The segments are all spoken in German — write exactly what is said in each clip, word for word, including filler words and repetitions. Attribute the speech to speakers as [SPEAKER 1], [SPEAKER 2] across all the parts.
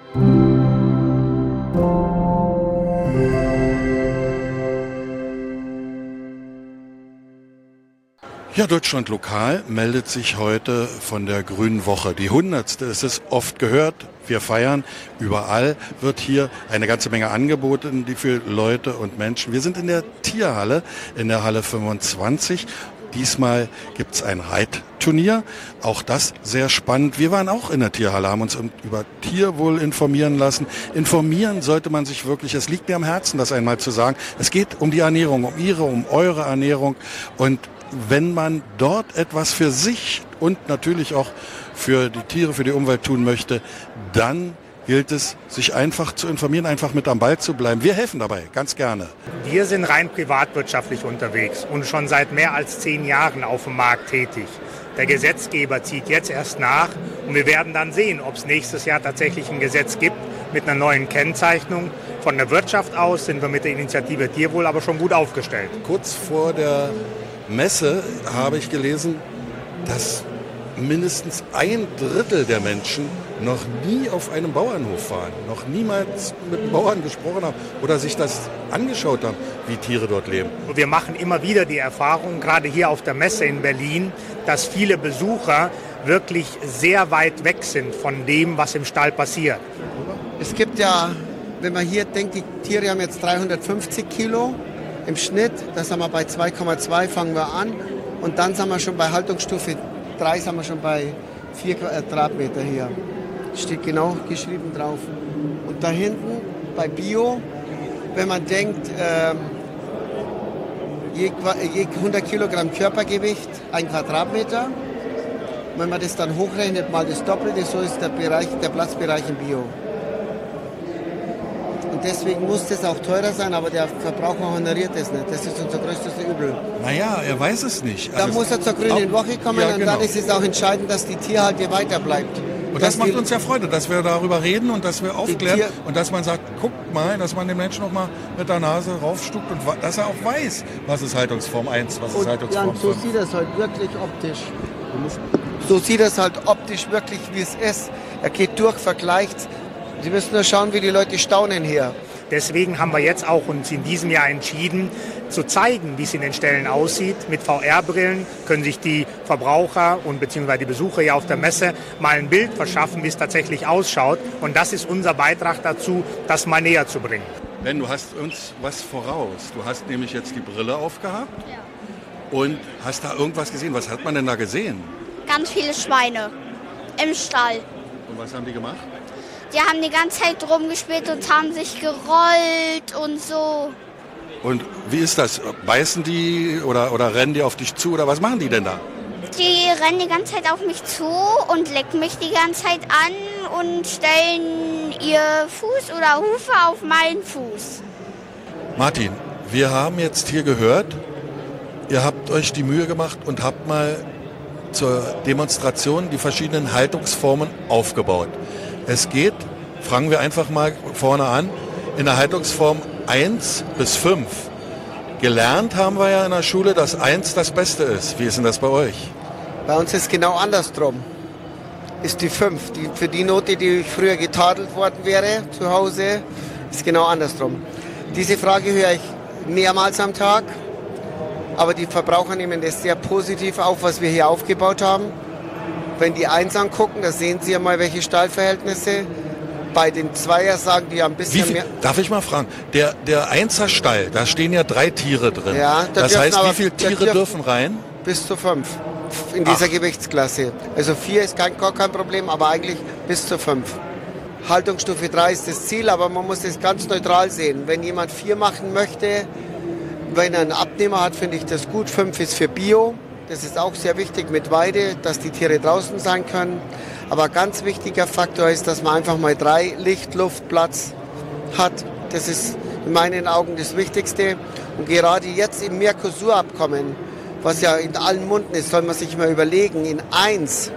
[SPEAKER 1] Ja, Deutschland lokal meldet sich heute von der Grünen Woche. Die hundertste. Es ist oft gehört. Wir feiern. Überall wird hier eine ganze Menge angeboten, die für Leute und Menschen. Wir sind in der Tierhalle, in der Halle fünfundzwanzig. Diesmal gibt's ein Reitturnier. Auch das sehr spannend. Wir waren auch in der Tierhalle, haben uns über Tierwohl informieren lassen. Informieren sollte man sich wirklich. Es liegt mir am Herzen, das einmal zu sagen. Es geht um die Ernährung, um Ihre, um eure Ernährung. Und wenn man dort etwas für sich und natürlich auch für die Tiere, für die Umwelt tun möchte, dann gilt es, sich einfach zu informieren, einfach mit am Ball zu bleiben. Wir helfen dabei, ganz gerne.
[SPEAKER 2] Wir sind rein privatwirtschaftlich unterwegs und schon seit mehr als zehn Jahren auf dem Markt tätig. Der Gesetzgeber zieht jetzt erst nach und wir werden dann sehen, ob es nächstes Jahr tatsächlich ein Gesetz gibt mit einer neuen Kennzeichnung. Von der Wirtschaft aus sind wir mit der Initiative Tierwohl aber schon gut aufgestellt.
[SPEAKER 1] Kurz vor der Messe habe ich gelesen, dass mindestens ein Drittel der Menschen noch nie auf einem Bauernhof waren, noch niemals mit einem Bauern gesprochen haben oder sich das angeschaut haben, wie Tiere dort leben.
[SPEAKER 2] Wir machen immer wieder die Erfahrung, gerade hier auf der Messe in Berlin, dass viele Besucher wirklich sehr weit weg sind von dem, was im Stall passiert.
[SPEAKER 3] Es gibt ja, wenn man hier denkt, die Tiere haben jetzt dreihundertfünfzig Kilo. Im Schnitt, da sind wir bei zwei Komma zwei, fangen wir an. Und dann sind wir schon bei Haltungsstufe drei, sind wir schon bei vier Quadratmeter hier. Steht genau geschrieben drauf. Und da hinten bei Bio, wenn man denkt, äh, je, je hundert Kilogramm Körpergewicht, ein Quadratmeter. Wenn man das dann hochrechnet, mal das Doppelte, so ist der, Bereich, der Platzbereich im Bio. Und deswegen muss das auch teurer sein, aber der Verbraucher honoriert das nicht. Das ist unser größtes Übel.
[SPEAKER 1] Naja, er weiß es nicht.
[SPEAKER 3] Dann also muss er zur Grünen Woche kommen ja, und genau. Dann ist es auch entscheidend, dass die Tierhalte weiter bleibt.
[SPEAKER 1] Und das macht uns ja Freude, dass wir darüber reden und dass wir aufklären und dass man sagt, guckt mal, dass man den Menschen noch mal mit der Nase raufstuckt und dass er auch weiß, was ist Haltungsform eins, was ist Haltungsform fünf.
[SPEAKER 3] Ja, so sieht das halt wirklich optisch. So sieht das halt optisch wirklich, wie es ist. Er geht durch, vergleicht. Sie müssen nur schauen, wie die Leute staunen hier.
[SPEAKER 2] Deswegen haben wir jetzt auch uns in diesem Jahr entschieden, zu zeigen, wie es in den Ställen aussieht. Mit V R-Brillen können sich die Verbraucher und beziehungsweise die Besucher hier auf der Messe mal ein Bild verschaffen, wie es tatsächlich ausschaut. Und das ist unser Beitrag dazu, das mal näher zu bringen.
[SPEAKER 1] Ben, du hast uns was voraus. Du hast nämlich jetzt die Brille aufgehabt
[SPEAKER 4] ja.
[SPEAKER 1] Und hast da irgendwas gesehen. Was hat man denn da gesehen?
[SPEAKER 4] Ganz viele Schweine im Stall.
[SPEAKER 1] Und was haben die gemacht?
[SPEAKER 4] Die haben die ganze Zeit rumgespielt und haben sich gerollt und so.
[SPEAKER 1] Und wie ist das? Beißen die oder, oder rennen die auf dich zu oder was machen die denn da?
[SPEAKER 4] Die rennen die ganze Zeit auf mich zu und lecken mich die ganze Zeit an und stellen ihr Fuß oder Hufe auf meinen Fuß.
[SPEAKER 1] Martin, wir haben jetzt hier gehört, ihr habt euch die Mühe gemacht und habt mal zur Demonstration die verschiedenen Haltungsformen aufgebaut. Es geht, fangen wir einfach mal vorne an, in der Haltungsform eins bis fünf. Gelernt haben wir ja in der Schule, dass eins das Beste ist. Wie ist denn das bei euch?
[SPEAKER 3] Bei uns ist genau andersrum. Ist die fünf. Die, für die Note, die früher getadelt worden wäre zu Hause, ist genau andersrum. Diese Frage höre ich mehrmals am Tag. Aber die Verbraucher nehmen das sehr positiv auf, was wir hier aufgebaut haben. Wenn die eins angucken, da sehen Sie ja mal, welche Stallverhältnisse. Bei den Zweier sagen die ja ein bisschen
[SPEAKER 1] viel,
[SPEAKER 3] mehr.
[SPEAKER 1] Darf ich mal fragen, der, der Einser-Stall, da stehen ja drei Tiere drin.
[SPEAKER 3] Ja, da
[SPEAKER 1] das heißt,
[SPEAKER 3] aber,
[SPEAKER 1] wie viele Tiere dürfen, dürfen rein?
[SPEAKER 3] Bis zu fünf in dieser Ach. Gewichtsklasse. Also vier ist kein, gar kein Problem, aber eigentlich bis zu fünf. Haltungsstufe drei ist das Ziel, aber man muss das ganz neutral sehen. Wenn jemand vier machen möchte, wenn er einen Abnehmer hat, finde ich das gut. Fünf ist für Bio. Das ist auch sehr wichtig mit Weide, dass die Tiere draußen sein können. Aber ein ganz wichtiger Faktor ist, dass man einfach mal drei Licht, Luft, Platz hat. Das ist in meinen Augen das Wichtigste. Und gerade jetzt im Mercosur-Abkommen, was ja in allen Munden ist, soll man sich mal überlegen, in eins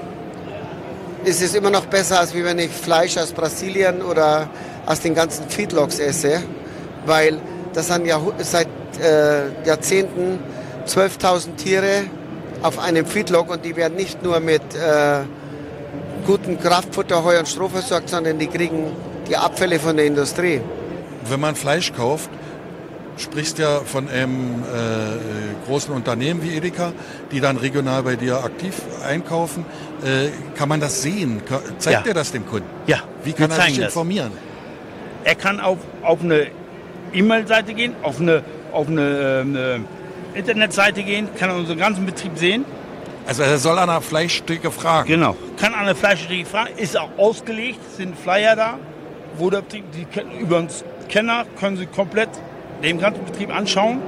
[SPEAKER 3] ist es immer noch besser, als wenn ich Fleisch aus Brasilien oder aus den ganzen Feedlots esse. Weil das sind ja seit äh, Jahrzehnten zwölftausend Tiere auf einem Feedlot und die werden nicht nur mit äh, guten Kraftfutter, Heu und Stroh versorgt, sondern die kriegen die Abfälle von der Industrie.
[SPEAKER 1] Wenn man Fleisch kauft, sprichst ja von einem äh, großen Unternehmen wie Edeka, die dann regional bei dir aktiv einkaufen. Äh, kann man das sehen? Zeigt
[SPEAKER 5] Ja.
[SPEAKER 1] er das dem Kunden?
[SPEAKER 5] Ja,
[SPEAKER 1] Wie kann
[SPEAKER 5] wir
[SPEAKER 1] er sich
[SPEAKER 5] zeigen das.
[SPEAKER 1] informieren?
[SPEAKER 5] Er kann auf, auf eine E-Mail-Seite gehen, auf eine, auf eine, eine Internetseite gehen, kann unseren ganzen Betrieb sehen.
[SPEAKER 1] Also er soll an der Fleischtheke fragen.
[SPEAKER 5] Genau. Kann an eine Fleischtheke fragen, ist auch ausgelegt, sind Flyer da, wo der Betrieb, die können, über uns Kenner können sie komplett den ganzen Betrieb anschauen,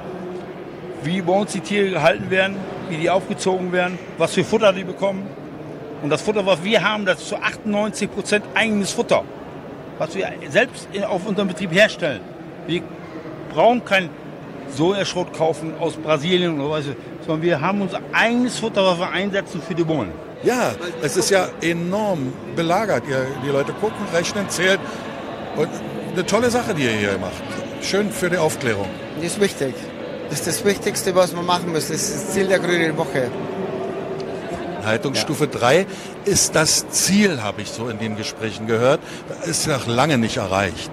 [SPEAKER 5] wie bei uns die Tiere gehalten werden, wie die aufgezogen werden, was für Futter die bekommen. Und das Futter, was wir haben, das ist zu achtundneunzig Prozent eigenes Futter, was wir selbst auf unserem Betrieb herstellen. Wir brauchen kein Sojaschrot kaufen aus Brasilien oder was, sondern wir haben unser eigenes Futter, was wir einsetzen für die Bullen.
[SPEAKER 1] Ja, es ist ja enorm belagert. Ihr, die Leute gucken, rechnen, zählen. Und eine tolle Sache, die ihr hier macht. Schön für die Aufklärung.
[SPEAKER 3] Das ist wichtig. Das ist das Wichtigste, was wir machen müssen. Das ist das Ziel der Grünen Woche.
[SPEAKER 1] Haltungsstufe drei ist das Ziel, habe ich so in den Gesprächen gehört. Ist noch lange nicht erreicht.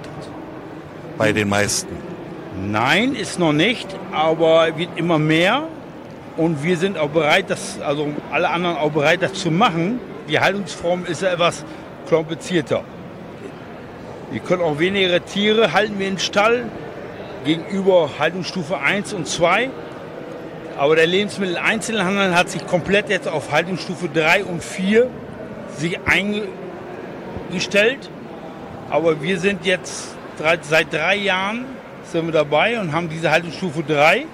[SPEAKER 1] Bei den meisten.
[SPEAKER 5] Nein, ist noch nicht, aber wird immer mehr. Und wir sind auch bereit, das, also alle anderen auch bereit, das zu machen. Die Haltungsform ist ja etwas komplizierter. Wir können auch weniger Tiere halten wir in den Stall gegenüber Haltungsstufe eins und zwei. Aber der Lebensmitteleinzelhandel hat sich komplett jetzt auf Haltungsstufe drei und vier sich eingestellt. Aber wir sind jetzt drei, seit drei Jahren sind wir dabei und haben diese Haltungsstufe drei.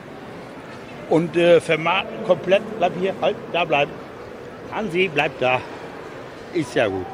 [SPEAKER 5] Und äh, vermarkten komplett, bleib hier, halt, da bleiben. Hansi, bleib da. Ist ja gut.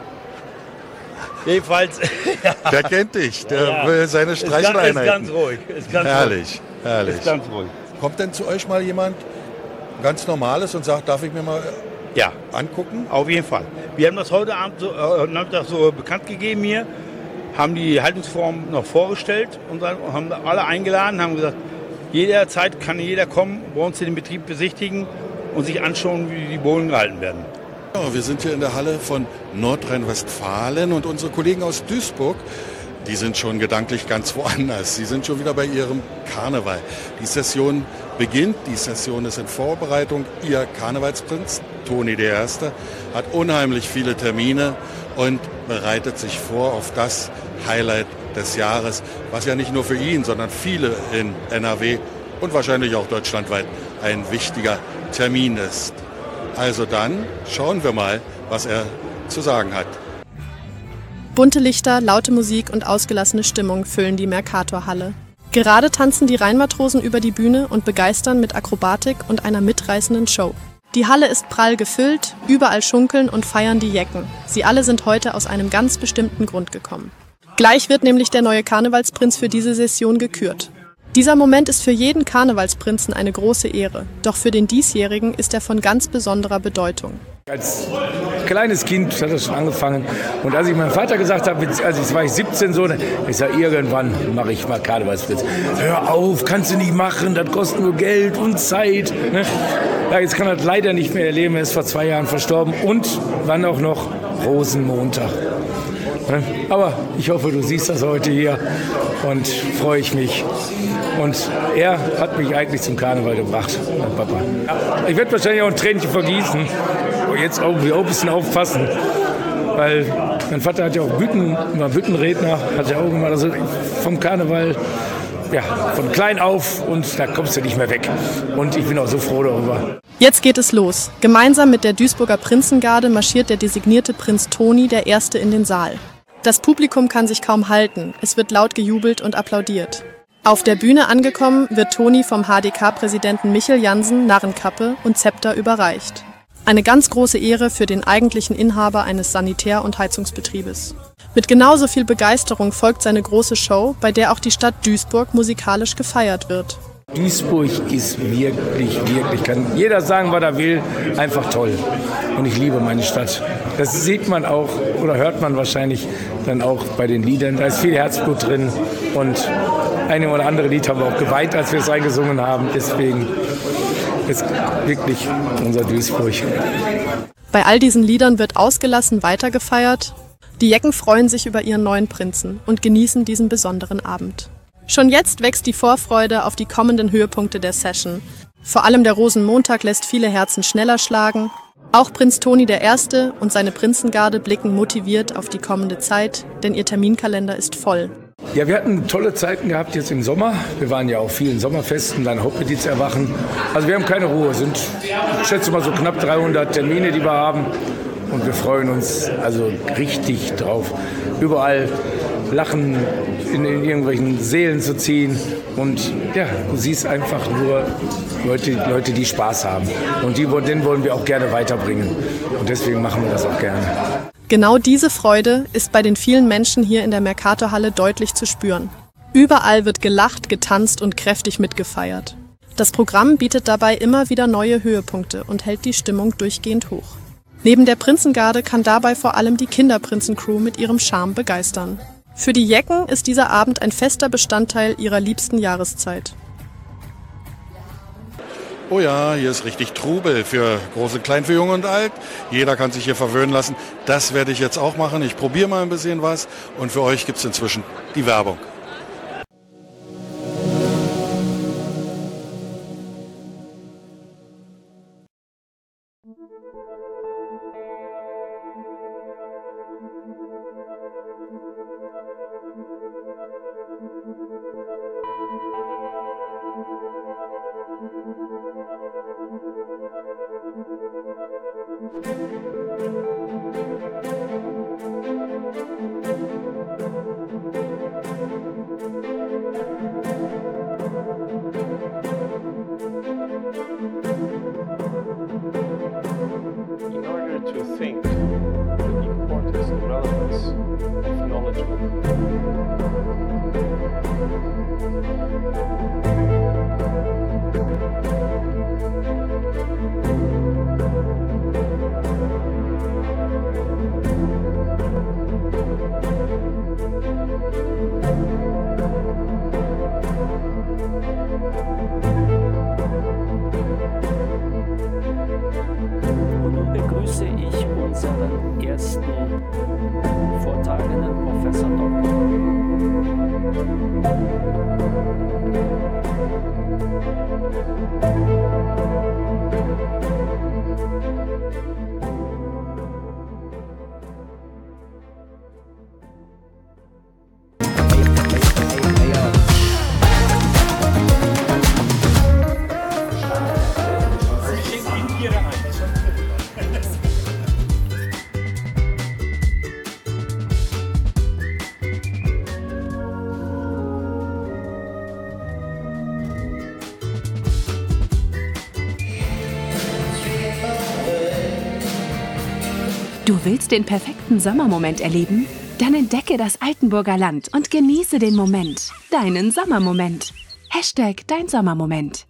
[SPEAKER 5] Jedenfalls.
[SPEAKER 1] Der kennt dich, der
[SPEAKER 5] Ja,
[SPEAKER 1] will seine
[SPEAKER 5] ist ganz,
[SPEAKER 1] Streicheleinheiten.
[SPEAKER 5] ist ganz ruhig. Ist ganz
[SPEAKER 1] herrlich,
[SPEAKER 5] ruhig.
[SPEAKER 1] herrlich.
[SPEAKER 5] Ist ganz ruhig.
[SPEAKER 1] Kommt denn zu euch mal jemand ganz Normales und sagt, darf ich mir mal
[SPEAKER 5] Ja,
[SPEAKER 1] angucken?
[SPEAKER 5] auf jeden Fall. Wir haben das heute Abend so, äh, Nachmittag so bekannt gegeben hier, haben die Haltungsform noch vorgestellt und dann haben alle eingeladen, haben gesagt, jederzeit kann jeder kommen, bei uns den Betrieb besichtigen und sich anschauen, wie die Bullen gehalten werden.
[SPEAKER 1] Ja, wir sind hier in der Halle von Nordrhein-Westfalen und unsere Kollegen aus Duisburg, die sind schon gedanklich ganz woanders. Sie sind schon wieder bei ihrem Karneval. Die Session beginnt, die Session ist in Vorbereitung. Ihr Karnevalsprinz, Toni der Erste, hat unheimlich viele Termine und bereitet sich vor auf das Highlight des Jahres, was ja nicht nur für ihn, sondern viele in N R W und wahrscheinlich auch deutschlandweit ein wichtiger Termin ist. Also dann schauen wir mal, was er zu sagen hat.
[SPEAKER 6] Bunte Lichter, laute Musik und ausgelassene Stimmung füllen die Mercator-Halle. Gerade tanzen die Rheinmatrosen über die Bühne und begeistern mit Akrobatik und einer mitreißenden Show. Die Halle ist prall gefüllt, überall schunkeln und feiern die Jecken. Sie alle sind heute aus einem ganz bestimmten Grund gekommen. Gleich wird nämlich der neue Karnevalsprinz für diese Session gekürt. Dieser Moment ist für jeden Karnevalsprinzen eine große Ehre, doch für den diesjährigen ist er von ganz besonderer Bedeutung.
[SPEAKER 7] Als kleines Kind hat das schon angefangen. Und als ich meinem Vater gesagt habe, als ich war ich siebzehn, so, ich sage, irgendwann mache ich mal Karnevalsprinz. Hör auf, kannst du nicht machen, das kostet nur Geld und Zeit. Ne? Ja, jetzt kann er das leider nicht mehr erleben, er ist vor zwei Jahren verstorben. Und wann auch noch? Rosenmontag. Ne? Aber ich hoffe, du siehst das heute hier und freue ich mich. Und er hat mich eigentlich zum Karneval gebracht, mein Papa. Ich werde wahrscheinlich auch ein Tränchen vergießen. Und jetzt auch, auch ein bisschen aufpassen, weil mein Vater hat ja auch Bütten, war Büttenredner, hat ja auch immer also vom Karneval, ja, von klein auf und da kommst du nicht mehr weg. Und ich bin auch so froh darüber.
[SPEAKER 6] Jetzt geht es los. Gemeinsam mit der Duisburger Prinzengarde marschiert der designierte Prinz Toni der Erste in den Saal. Das Publikum kann sich kaum halten, es wird laut gejubelt und applaudiert. Auf der Bühne angekommen, wird Toni vom H D K-Präsidenten Michel Jansen Narrenkappe und Zepter überreicht. Eine ganz große Ehre für den eigentlichen Inhaber eines Sanitär- und Heizungsbetriebes. Mit genauso viel Begeisterung folgt seine große Show, bei der auch die Stadt Duisburg musikalisch gefeiert wird.
[SPEAKER 7] Duisburg ist wirklich, wirklich, kann jeder sagen, was er will, einfach toll. Und ich liebe meine Stadt. Das sieht man auch oder hört man wahrscheinlich dann auch bei den Liedern. Da ist viel Herzblut drin und eine oder andere Lied haben wir auch geweint, als wir es eingesungen haben. Deswegen ist wirklich unser Duisburg.
[SPEAKER 6] Bei all diesen Liedern wird ausgelassen weitergefeiert. Die Jecken freuen sich über ihren neuen Prinzen und genießen diesen besonderen Abend. Schon jetzt wächst die Vorfreude auf die kommenden Höhepunkte der Session. Vor allem der Rosenmontag lässt viele Herzen schneller schlagen. Auch Prinz Toni der Erste und seine Prinzengarde blicken motiviert auf die kommende Zeit, denn ihr Terminkalender ist voll.
[SPEAKER 7] Ja, wir hatten tolle Zeiten gehabt jetzt im Sommer. Wir waren ja auf vielen Sommerfesten, dann Hauptpetiz erwachen. Also wir haben keine Ruhe, es sind, ich schätze mal so knapp dreihundert Termine, die wir haben. Und wir freuen uns also richtig drauf, überall Lachen in, in irgendwelchen Seelen zu ziehen. Und ja, du siehst einfach nur Leute, Leute, die Spaß haben. Und die, den wollen wir auch gerne weiterbringen. Und deswegen machen wir das auch gerne.
[SPEAKER 6] Genau diese Freude ist bei den vielen Menschen hier in der Mercatorhalle deutlich zu spüren. Überall wird gelacht, getanzt und kräftig mitgefeiert. Das Programm bietet dabei immer wieder neue Höhepunkte und hält die Stimmung durchgehend hoch. Neben der Prinzengarde kann dabei vor allem die Kinderprinzen-Crew mit ihrem Charme begeistern. Für die Jecken ist dieser Abend ein fester Bestandteil ihrer liebsten Jahreszeit.
[SPEAKER 1] Oh ja, hier ist richtig Trubel für Groß und Klein, für Jung und Alt. Jeder kann sich hier verwöhnen lassen. Das werde ich jetzt auch machen. Ich probiere mal ein bisschen was. Und für euch gibt es inzwischen die Werbung.
[SPEAKER 8] In order to think the importance and relevance of knowledge. Unseren ersten vortragenden Professor Doktor
[SPEAKER 9] Du willst den perfekten Sommermoment erleben? Dann entdecke das Altenburger Land und genieße den Moment. Deinen Sommermoment. Hashtag dein Sommermoment.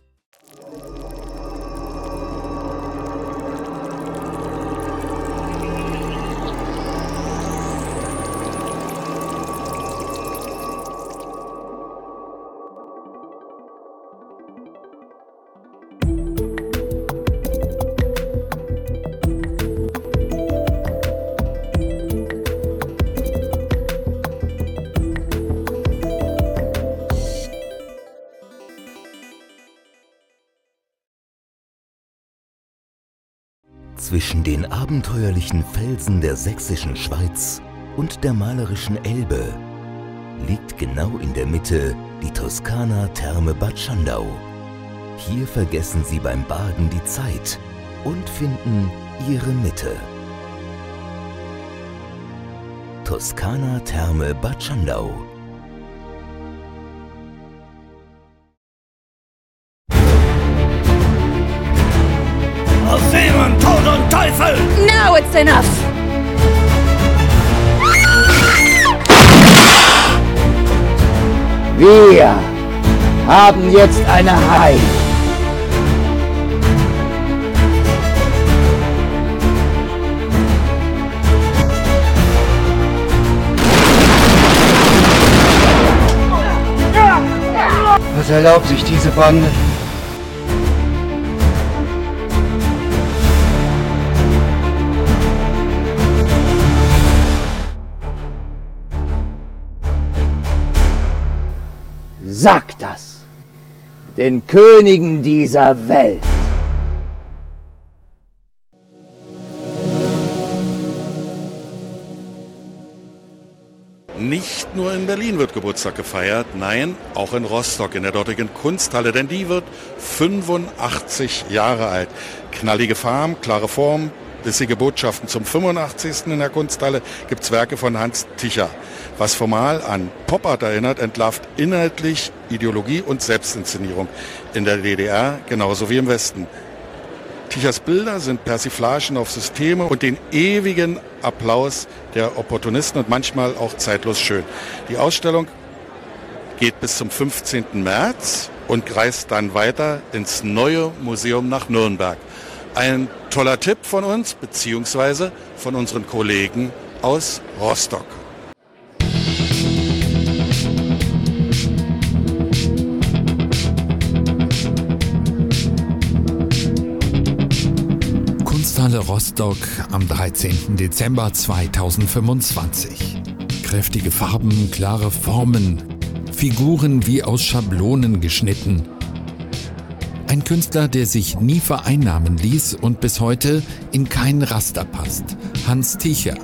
[SPEAKER 10] Zwischen den abenteuerlichen Felsen der sächsischen Schweiz und der malerischen Elbe liegt genau in der Mitte die Toskana Therme Bad Schandau. Hier vergessen Sie beim Baden die Zeit und finden Ihre Mitte. Toskana Therme Bad Schandau.
[SPEAKER 11] Auf Seemann, Tod und Teufel!
[SPEAKER 12] Now it's enough!
[SPEAKER 13] Wir haben jetzt eine Hai. Was erlaubt sich diese Bande? Sag das den Königen dieser Welt.
[SPEAKER 1] Nicht nur in Berlin wird Geburtstag gefeiert, nein, auch in Rostock, in der dortigen Kunsthalle, denn die wird fünfundachtzig Jahre alt. Knallige Farben, klare Form, bissige Botschaften. Zum fünfundachtzigsten in der Kunsthalle gibt's Werke von Hans Ticher. Was formal an Pop-Art erinnert, entlarvt inhaltlich Ideologie und Selbstinszenierung. In der D D R genauso wie im Westen. Tichers Bilder sind Persiflagen auf Systeme und den ewigen Applaus der Opportunisten und manchmal auch zeitlos schön. Die Ausstellung geht bis zum fünfzehnten März und reist dann weiter ins Neue Museum nach Nürnberg. Ein toller Tipp von uns, beziehungsweise von unseren Kollegen aus Rostock.
[SPEAKER 12] Kunsthalle Rostock am dreizehnten Dezember zweitausendfünfundzwanzig. Kräftige Farben, klare Formen, Figuren wie aus Schablonen geschnitten. Ein Künstler, der sich nie vereinnahmen ließ und bis heute in kein Raster passt. Hans Ticher.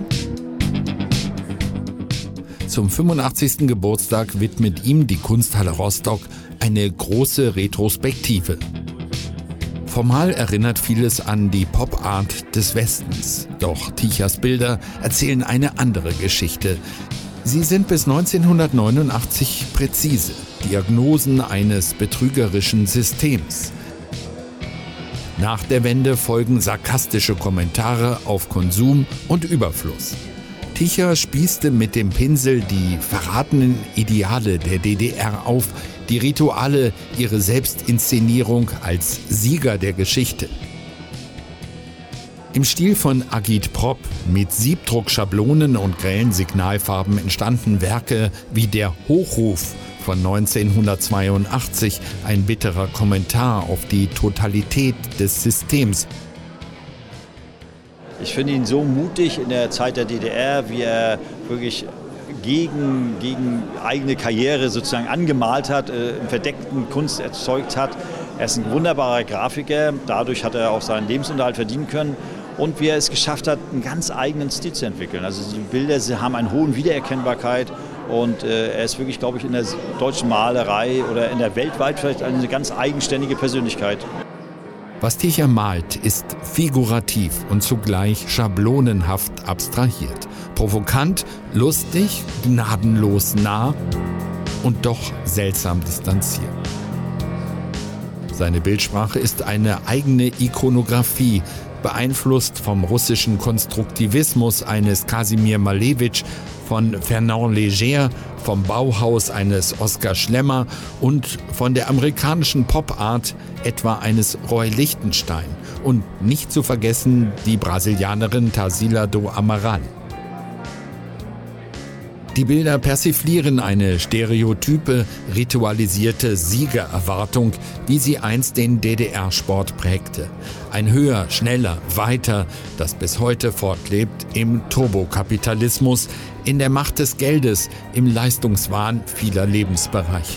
[SPEAKER 12] Zum fünfundachtzigsten Geburtstag widmet ihm die Kunsthalle Rostock eine große Retrospektive. Formal erinnert vieles an die Pop-Art des Westens. Doch Tichers Bilder erzählen eine andere Geschichte. Sie sind bis neunzehnhundertneunundachtzig präzise. Diagnosen eines betrügerischen Systems. Nach der Wende folgen sarkastische Kommentare auf Konsum und Überfluss. Ticher spießte mit dem Pinsel die verratenen Ideale der D D R auf, die Rituale, ihre Selbstinszenierung als Sieger der Geschichte. Im Stil von Agitprop mit Siebdruckschablonen und grellen Signalfarben entstanden Werke wie der Hochruf von neunzehnhundertzweiundachtzig, ein bitterer Kommentar auf die Totalität des Systems.
[SPEAKER 14] Ich finde ihn so mutig in der Zeit der D D R, wie er wirklich gegen, gegen eigene Karriere sozusagen angemalt hat, äh, verdeckten Kunst erzeugt hat. Er ist ein wunderbarer Grafiker, dadurch hat er auch seinen Lebensunterhalt verdienen können. Und wie er es geschafft hat, einen ganz eigenen Stil zu entwickeln. Also die Bilder sie haben eine hohe Wiedererkennbarkeit und äh, er ist wirklich, glaube ich, in der deutschen Malerei oder in der weltweit vielleicht eine ganz eigenständige Persönlichkeit.
[SPEAKER 12] Was Ticher malt, ist figurativ und zugleich schablonenhaft abstrahiert. Provokant, lustig, gnadenlos nah und doch seltsam distanziert. Seine Bildsprache ist eine eigene Ikonographie, beeinflusst vom russischen Konstruktivismus eines Kasimir Malewitsch, von Fernand Léger, vom Bauhaus eines Oskar Schlemmer und von der amerikanischen Pop-Art etwa eines Roy Lichtenstein und nicht zu vergessen die Brasilianerin Tarsila do Amaral. Die Bilder persiflieren eine stereotype, ritualisierte Siegererwartung, wie sie einst den D D R-Sport prägte. Ein höher, schneller, weiter, das bis heute fortlebt im Turbokapitalismus, in der Macht des Geldes, im Leistungswahn vieler Lebensbereiche.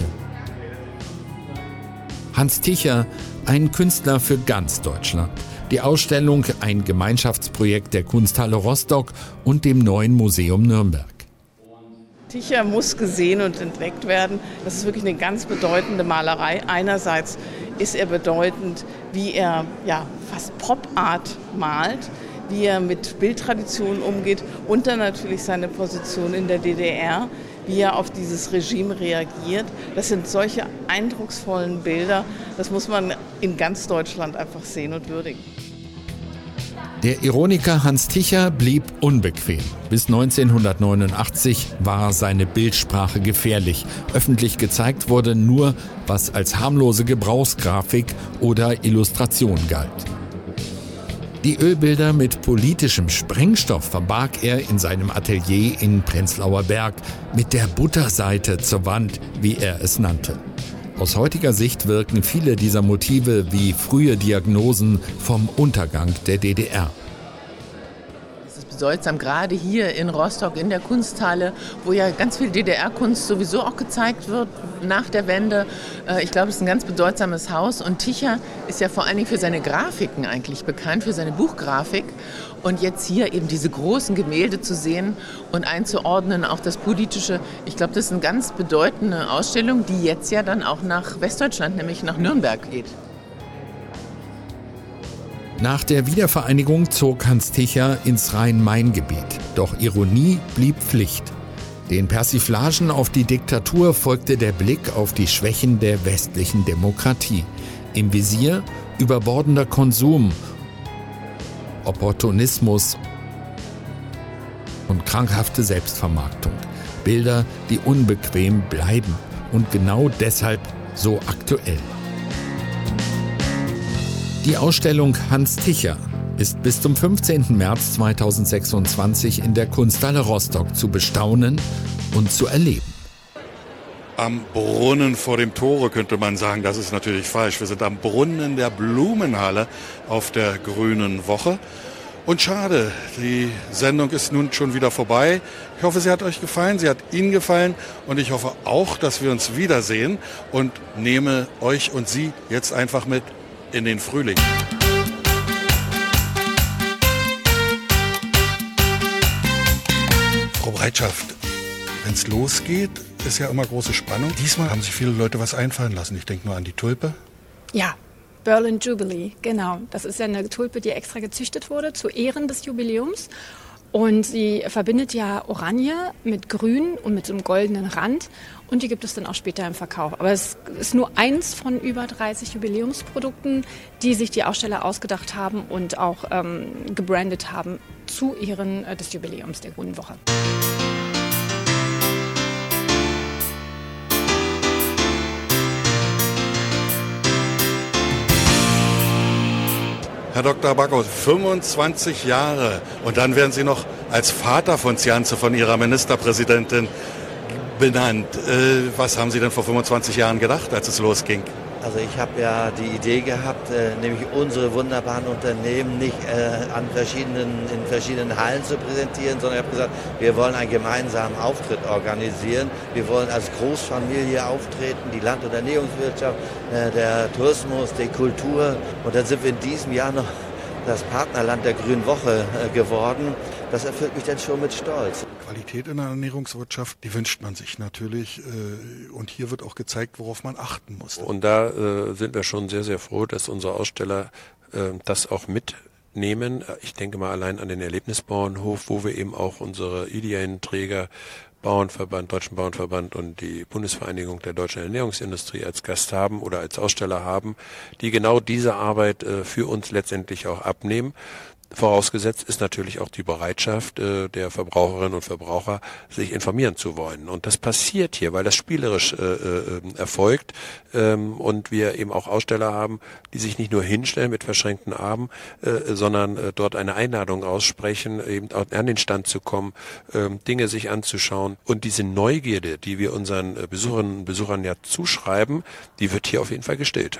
[SPEAKER 12] Hans Ticher, ein Künstler für ganz Deutschland. Die Ausstellung ein Gemeinschaftsprojekt der Kunsthalle Rostock und dem Neuen Museum Nürnberg.
[SPEAKER 15] Ticher muss gesehen und entdeckt werden. Das ist wirklich eine ganz bedeutende Malerei. Einerseits ist er bedeutend, wie er ja, fast Pop-Art malt, wie er mit Bildtraditionen umgeht und dann natürlich seine Position in der D D R, wie er auf dieses Regime reagiert. Das sind solche eindrucksvollen Bilder, das muss man in ganz Deutschland einfach sehen und würdigen.
[SPEAKER 12] Der Ironiker Hans Ticher blieb unbequem. Bis neunzehnhundertneunundachtzig war seine Bildsprache gefährlich. Öffentlich gezeigt wurde nur, was als harmlose Gebrauchsgrafik oder Illustration galt. Die Ölbilder mit politischem Sprengstoff verbarg er in seinem Atelier in Prenzlauer Berg mit der Butterseite zur Wand, wie er es nannte. Aus heutiger Sicht wirken viele dieser Motive wie frühe Diagnosen vom Untergang der D D R.
[SPEAKER 16] Es ist bedeutsam, gerade hier in Rostock in der Kunsthalle, wo ja ganz viel D D R-Kunst sowieso auch gezeigt wird nach der Wende. Ich glaube, es ist ein ganz bedeutsames Haus und Ticha ist ja vor allen Dingen für seine Grafiken eigentlich bekannt, für seine Buchgrafik. Und jetzt hier eben diese großen Gemälde zu sehen und einzuordnen, auch das Politische, ich glaube, das ist eine ganz bedeutende Ausstellung, die jetzt ja dann auch nach Westdeutschland, nämlich nach Nürnberg geht.
[SPEAKER 12] Nach der Wiedervereinigung zog Hans Ticha ins Rhein-Main-Gebiet. Doch Ironie blieb Pflicht. Den Persiflagen auf die Diktatur folgte der Blick auf die Schwächen der westlichen Demokratie. Im Visier überbordender Konsum, Opportunismus und krankhafte Selbstvermarktung. Bilder, die unbequem bleiben und genau deshalb so aktuell. Die Ausstellung Hans Ticha ist bis zum fünfzehnten März zweitausendsechsundzwanzig in der Kunsthalle Rostock zu bestaunen und zu erleben.
[SPEAKER 1] Am Brunnen vor dem Tore könnte man sagen, das ist natürlich falsch. Wir sind am Brunnen der Blumenhalle auf der Grünen Woche. Und schade, die Sendung ist nun schon wieder vorbei. Ich hoffe, sie hat euch gefallen, sie hat Ihnen gefallen und ich hoffe auch, dass wir uns wiedersehen und nehme euch und Sie jetzt einfach mit in den Frühling. Frau Breitschaft, wenn es losgeht, ist ja immer große Spannung. Diesmal haben sich viele Leute was einfallen lassen. Ich denke nur an die Tulpe.
[SPEAKER 17] Ja, Berlin Jubilee, genau. Das ist ja eine Tulpe, die extra gezüchtet wurde zu Ehren des Jubiläums. Und sie verbindet ja Oranje mit Grün und mit so einem goldenen Rand. Und die gibt es dann auch später im Verkauf. Aber es ist nur eins von über dreißig Jubiläumsprodukten, die sich die Aussteller ausgedacht haben und auch ähm, gebrandet haben zu Ehren äh, des Jubiläums der Grünen Woche.
[SPEAKER 1] Herr Doktor Backhaus, fünfundzwanzig Jahre und dann werden Sie noch als Vater von Zjanze, von Ihrer Ministerpräsidentin, benannt. Äh, was haben Sie denn vor fünfundzwanzig Jahren gedacht, als es losging?
[SPEAKER 18] Also ich habe ja die Idee gehabt, äh, nämlich unsere wunderbaren Unternehmen nicht äh, an verschiedenen, in verschiedenen Hallen zu präsentieren, sondern ich habe gesagt, wir wollen einen gemeinsamen Auftritt organisieren. Wir wollen als Großfamilie auftreten, die Land- und Ernährungswirtschaft, äh, der Tourismus, die Kultur. Und dann sind wir in diesem Jahr noch das Partnerland der Grünen Woche äh, geworden. Das erfüllt mich dann schon mit Stolz.
[SPEAKER 1] Qualität in der Ernährungswirtschaft, die wünscht man sich natürlich. Äh, und hier wird auch gezeigt, worauf man achten muss.
[SPEAKER 19] Und da äh, sind wir schon sehr, sehr froh, dass unsere Aussteller äh, das auch mitnehmen. Ich denke mal allein an den Erlebnisbauernhof, wo wir eben auch unsere Ideenträger Bauernverband, Deutschen Bauernverband und die Bundesvereinigung der deutschen Ernährungsindustrie als Gast haben oder als Aussteller haben, die genau diese Arbeit äh, für uns letztendlich auch abnehmen. Vorausgesetzt ist natürlich auch die Bereitschaft äh, der Verbraucherinnen und Verbraucher, sich informieren zu wollen. Und das passiert hier, weil das spielerisch äh, äh, erfolgt ähm, und wir eben auch Aussteller haben, die sich nicht nur hinstellen mit verschränkten Armen, äh, sondern äh, dort eine Einladung aussprechen, eben auch an den Stand zu kommen, äh, Dinge sich anzuschauen. Und diese Neugierde, die wir unseren äh, Besucherinnen und Besuchern ja zuschreiben, die wird hier auf jeden Fall gestillt.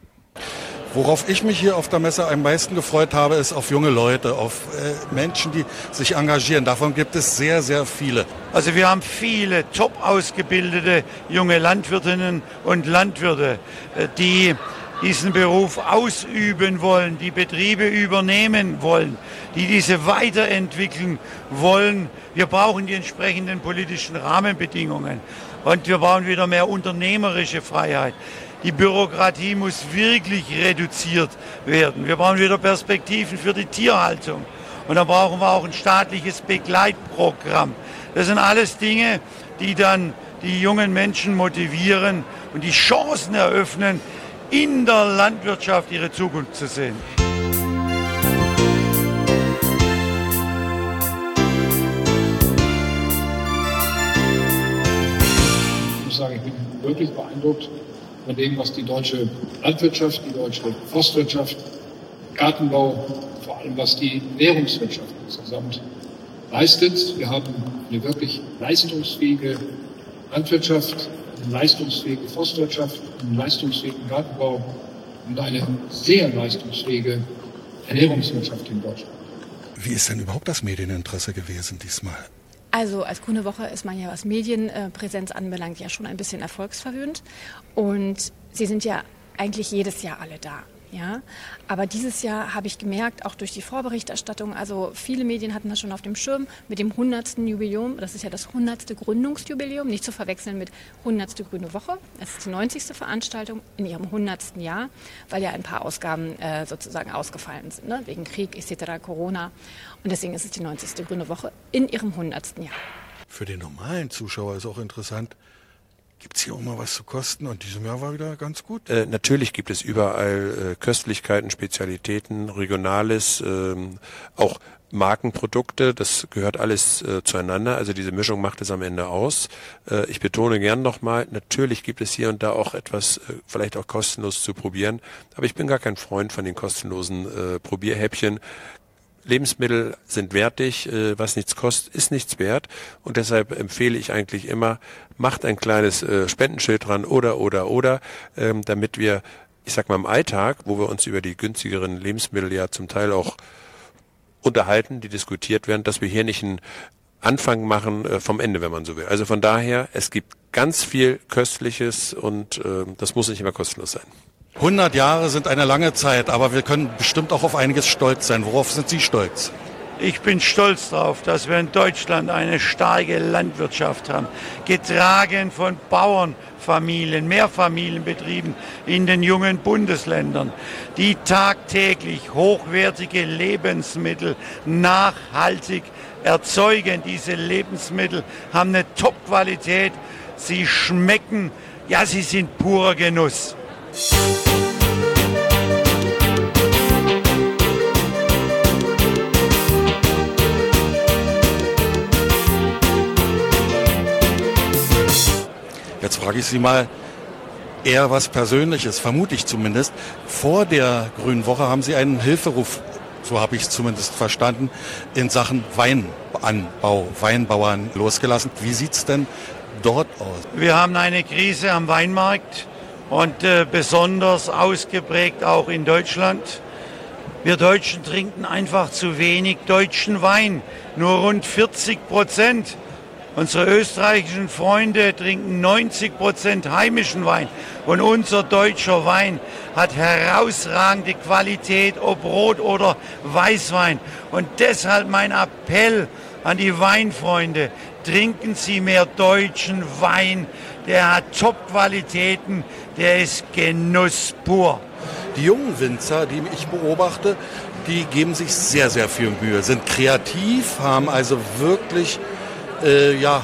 [SPEAKER 1] Worauf ich mich hier auf der Messe am meisten gefreut habe, ist auf junge Leute, auf äh, Menschen, die sich engagieren. Davon gibt es sehr, sehr viele.
[SPEAKER 20] Also wir haben viele top ausgebildete junge Landwirtinnen und Landwirte, äh, die diesen Beruf ausüben wollen, die Betriebe übernehmen wollen, die diese weiterentwickeln wollen. Wir brauchen die entsprechenden politischen Rahmenbedingungen und wir brauchen wieder mehr unternehmerische Freiheit. Die Bürokratie muss wirklich reduziert werden. Wir brauchen wieder Perspektiven für die Tierhaltung. Und dann brauchen wir auch ein staatliches Begleitprogramm. Das sind alles Dinge, die dann die jungen Menschen motivieren und die Chancen eröffnen, in der Landwirtschaft ihre Zukunft zu sehen.
[SPEAKER 21] Ich muss sagen, ich bin wirklich beeindruckt von dem, was die deutsche Landwirtschaft, die deutsche Forstwirtschaft, Gartenbau, vor allem was die Ernährungswirtschaft insgesamt leistet. Wir haben eine wirklich leistungsfähige Landwirtschaft, eine leistungsfähige Forstwirtschaft, einen leistungsfähigen Gartenbau und eine sehr leistungsfähige Ernährungswirtschaft in Deutschland.
[SPEAKER 1] Wie ist denn überhaupt das Medieninteresse gewesen diesmal?
[SPEAKER 17] Also als Grüne Woche ist man ja, was Medienpräsenz anbelangt, ja schon ein bisschen erfolgsverwöhnt. Und sie sind ja eigentlich jedes Jahr alle da. Ja, aber dieses Jahr habe ich gemerkt, auch durch die Vorberichterstattung, also viele Medien hatten das schon auf dem Schirm mit dem hundertsten Jubiläum. Das ist ja das hundertste Gründungsjubiläum, nicht zu verwechseln mit hundertste Grüne Woche. Es ist die neunzigste Veranstaltung in ihrem hundertsten Jahr, weil ja ein paar Ausgaben äh, sozusagen ausgefallen sind, ne? Wegen Krieg et cetera, Corona. Und deswegen ist es die neunzigste Grüne Woche in ihrem hundertsten Jahr.
[SPEAKER 1] Für den normalen Zuschauer ist auch interessant, gibt es hier auch mal was zu kosten? Und diesem Jahr war wieder ganz gut.
[SPEAKER 19] Äh, natürlich gibt es überall äh, Köstlichkeiten, Spezialitäten, Regionales, ähm, auch Markenprodukte. Das gehört alles äh, zueinander. Also diese Mischung macht es am Ende aus. Äh, ich betone gern nochmal, natürlich gibt es hier und da auch etwas, äh, vielleicht auch kostenlos zu probieren. Aber ich bin gar kein Freund von den kostenlosen äh, Probierhäppchen. Lebensmittel sind wertig, äh, was nichts kostet, ist nichts wert und deshalb empfehle ich eigentlich immer, macht ein kleines äh, Spendenschild dran oder, oder, oder, ähm, damit wir, ich sag mal im Alltag, wo wir uns über die günstigeren Lebensmittel ja zum Teil auch unterhalten, die diskutiert werden, dass wir hier nicht einen Anfang machen äh, vom Ende, wenn man so will. Also von daher, es gibt ganz viel Köstliches und äh, das muss nicht immer kostenlos sein.
[SPEAKER 1] hundert Jahre sind eine lange Zeit, aber wir können bestimmt auch auf einiges stolz sein. Worauf sind Sie stolz?
[SPEAKER 20] Ich bin stolz darauf, dass wir in Deutschland eine starke Landwirtschaft haben, getragen von Bauernfamilien, Mehrfamilienbetrieben in den jungen Bundesländern, die tagtäglich hochwertige Lebensmittel nachhaltig erzeugen. Diese Lebensmittel haben eine Top-Qualität, sie schmecken, ja, sie sind purer Genuss.
[SPEAKER 1] Jetzt frage ich Sie mal eher was Persönliches, vermute ich zumindest. Vor der Grünen Woche haben Sie einen Hilferuf, so habe ich es zumindest verstanden, in Sachen Weinanbau, Weinbauern losgelassen. Wie sieht es denn dort aus?
[SPEAKER 20] Wir haben eine Krise am Weinmarkt. Und äh, besonders ausgeprägt auch in Deutschland. Wir Deutschen trinken einfach zu wenig deutschen Wein, nur rund vierzig Prozent. Unsere österreichischen Freunde trinken neunzig Prozent heimischen Wein. Und unser deutscher Wein hat herausragende Qualität, ob Rot- oder Weißwein. Und deshalb mein Appell an die Weinfreunde, trinken Sie mehr deutschen Wein. Der hat Top-Qualitäten, der ist Genuss pur.
[SPEAKER 1] Die jungen Winzer, die ich beobachte, die geben sich sehr, sehr viel Mühe, sind kreativ, haben also wirklich, äh, ja,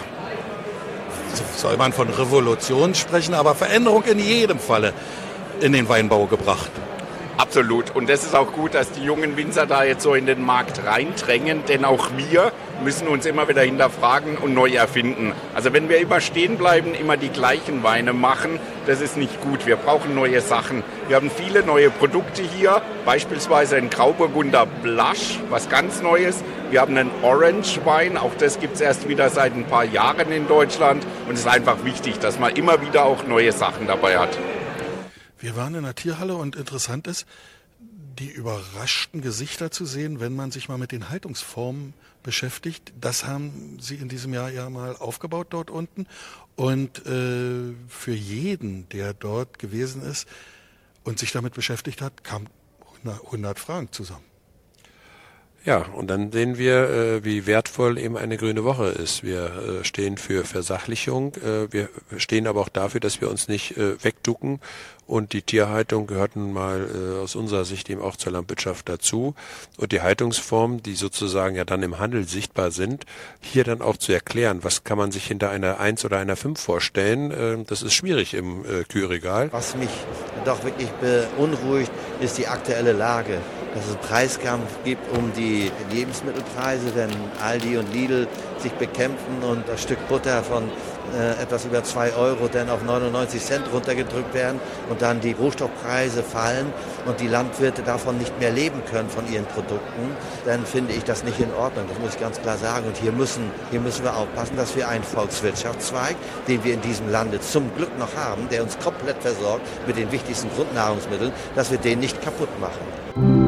[SPEAKER 1] soll man von Revolution sprechen, aber Veränderung in jedem Falle in den Weinbau gebracht.
[SPEAKER 2] Absolut. Und das ist auch gut, dass die jungen Winzer da jetzt so in den Markt reindrängen, denn auch wir müssen uns immer wieder hinterfragen und neu erfinden. Also wenn wir immer stehen bleiben, immer die gleichen Weine machen, das ist nicht gut. Wir brauchen neue Sachen. Wir haben viele neue Produkte hier, beispielsweise ein Grauburgunder Blush, was ganz Neues. Wir haben einen Orange-Wein, auch das gibt es erst wieder seit ein paar Jahren in Deutschland. Und es ist einfach wichtig, dass man immer wieder auch neue Sachen dabei hat.
[SPEAKER 1] Wir waren in der Tierhalle und interessant ist, die überraschten Gesichter zu sehen, wenn man sich mal mit den Haltungsformen beschäftigt. Das haben Sie in diesem Jahr ja mal aufgebaut dort unten. Und äh, für jeden, der dort gewesen ist und sich damit beschäftigt hat, kam hundert Fragen zusammen.
[SPEAKER 19] Ja, und dann sehen wir, äh, wie wertvoll eben eine Grüne Woche ist. Wir äh, stehen für Versachlichung, äh, wir stehen aber auch dafür, dass wir uns nicht äh, wegducken. Und die Tierhaltung gehört nun mal äh, aus unserer Sicht eben auch zur Landwirtschaft dazu. Und die Haltungsformen, die sozusagen ja dann im Handel sichtbar sind, hier dann auch zu erklären, was kann man sich hinter einer eins oder einer fünf vorstellen, äh, das ist schwierig im äh, Kühlregal.
[SPEAKER 18] Was mich doch wirklich beunruhigt, ist die aktuelle Lage. Dass es einen Preiskampf gibt um die Lebensmittelpreise, wenn Aldi und Lidl sich bekämpfen und das Stück Butter von äh, etwas über zwei Euro dann auf neunundneunzig Cent runtergedrückt werden und dann die Rohstoffpreise fallen und die Landwirte davon nicht mehr leben können von ihren Produkten, dann finde ich das nicht in Ordnung. Das muss ich ganz klar sagen. Und hier müssen, hier müssen wir aufpassen, dass wir einen Volkswirtschaftszweig, den wir in diesem Lande zum Glück noch haben, der uns komplett versorgt mit den wichtigsten Grundnahrungsmitteln, dass wir den nicht kaputt machen.